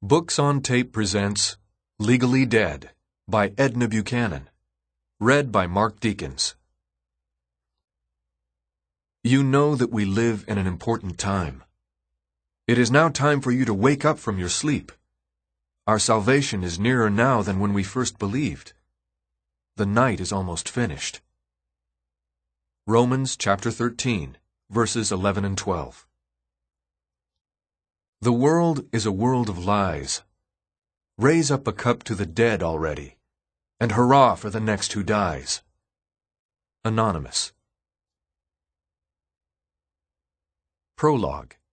Books on Tape presents Legally Dead by Edna Buchanan. Read by Mark Deakins. You know that we live in an important time. It is now time for you to wake up from your sleep. Our salvation is nearer now than when we first believed. The night is almost finished. Romans chapter 13, verses 11 and 12. The world is a world of lies. Raise up a cup to the dead already, and hurrah for the next who dies. Anonymous. Prologue.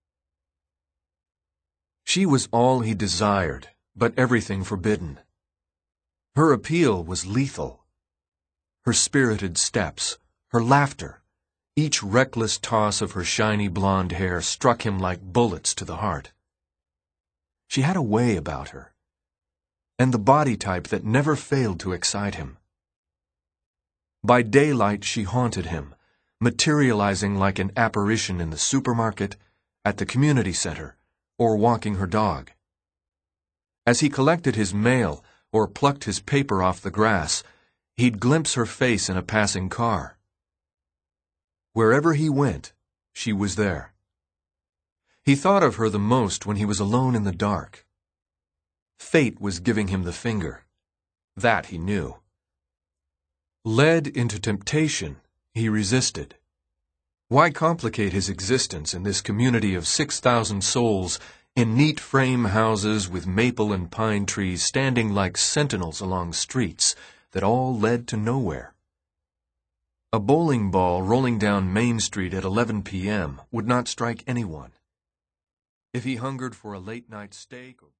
She was all he desired, but everything forbidden. Her appeal was lethal. Her spirited steps, her laughter, each reckless toss of her shiny blonde hair struck him like bullets to the heart. She had a way about her, and the body type that never failed to excite him. By daylight she haunted him, materializing like an apparition in the supermarket, at the community center, or walking her dog. As he collected his mail or plucked his paper off the grass, he'd glimpse her face in a passing car. Wherever he went, she was there. He thought of her the most when he was alone in the dark. Fate was giving him the finger. That he knew. Led into temptation, he resisted. Why complicate his existence in this community of 6,000 souls in neat frame houses with maple and pine trees standing like sentinels along streets that all led to nowhere? A bowling ball rolling down Main Street at 11 p.m. would not strike anyone. If he hungered for a late-night steak or